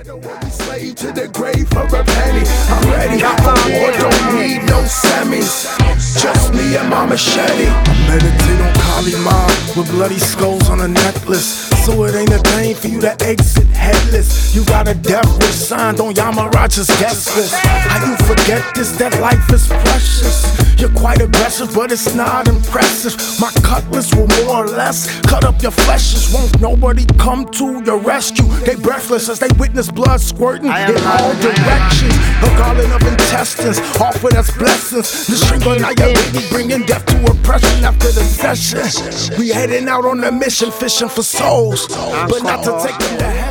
matter what, we slave to the grave for a penny. I'm ready for war, don't need no semis. Just me and my machete. I meditate on Kali Ma with bloody skulls on a necklace. So it ain't a thing for you to exit headless. You got a death wish signed on Yamaraja's guest list. How you forget this, that life is precious. You're quite aggressive, but it's not impressive. My cutlass will more or less cut up your fleshes. Won't nobody come to your rescue. They breathless as they witness blood squirting in all directions. A garland of intestines, offered as blessings. The string now your baby bringing death to oppression after the session. We heading out on a mission, fishing for souls, but not to take them to heaven.